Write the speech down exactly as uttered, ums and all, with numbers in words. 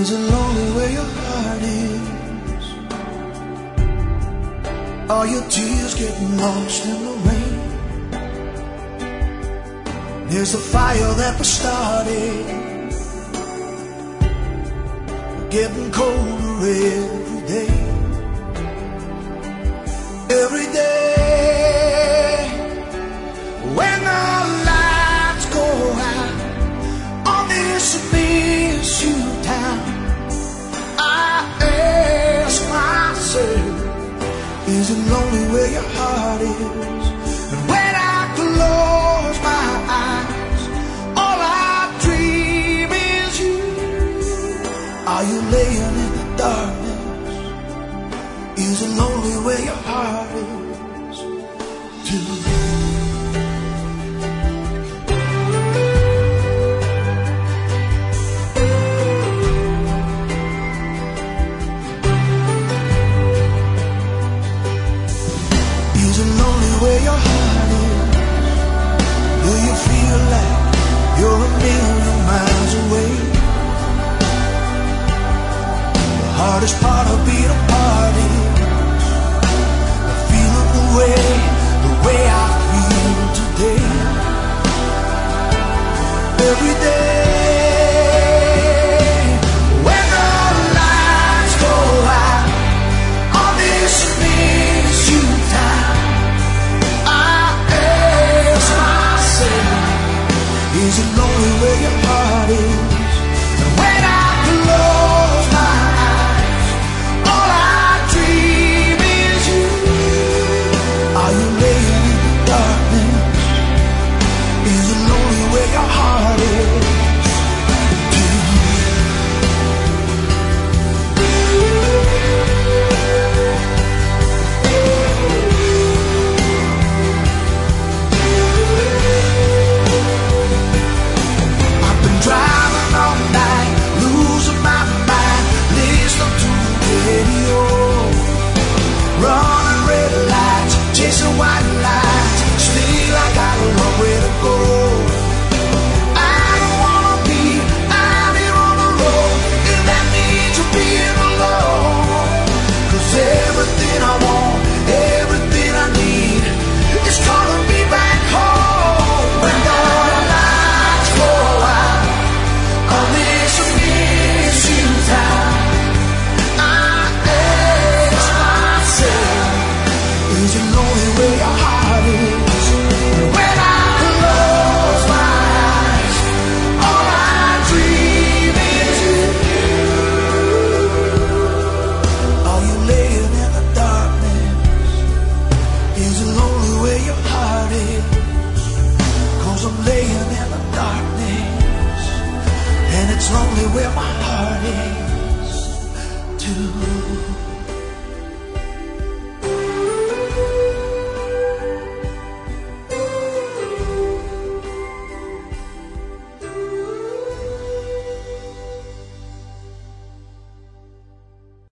Is it lonely where your heart is? Are your tears getting lost in the rain? There's a fire that was started, getting colder every day. Every day when the lights go out on this Mizzou town, I ask myself, is it lonely where your heart is? And when I close my eyes, all I dream is you. Are you laying in the darkness? Is it lonely where your heart is too? Is it lonely where your heart is? Do you feel like you're a million miles away? The hardest part of being a party, the feeling the way, the way I feel today. Every day when the lights go out on this Mizzou town, I ask myself, is it lonely where your heart is? And when I close my eyes, all I dream is you. Are you laying in the darkness? Is it lonely where your heart is? I've been driving all night, losing my mind, listening to the radio, running red lights, chasing white lights, feel like I don't know where to go. I don't wanna be out here on the road, if that means you're being alone. 'Cause everything I want, everything I need is calling me back home. When the lights go out on this Mizzou town, I ask myself, is it lonely where your heart is? When I close my eyes, all I dream is you. Are you laying in the darkness? Is it lonely where your heart is? 'Cause I'm laying in the darkness, and it's lonely where my heart is too.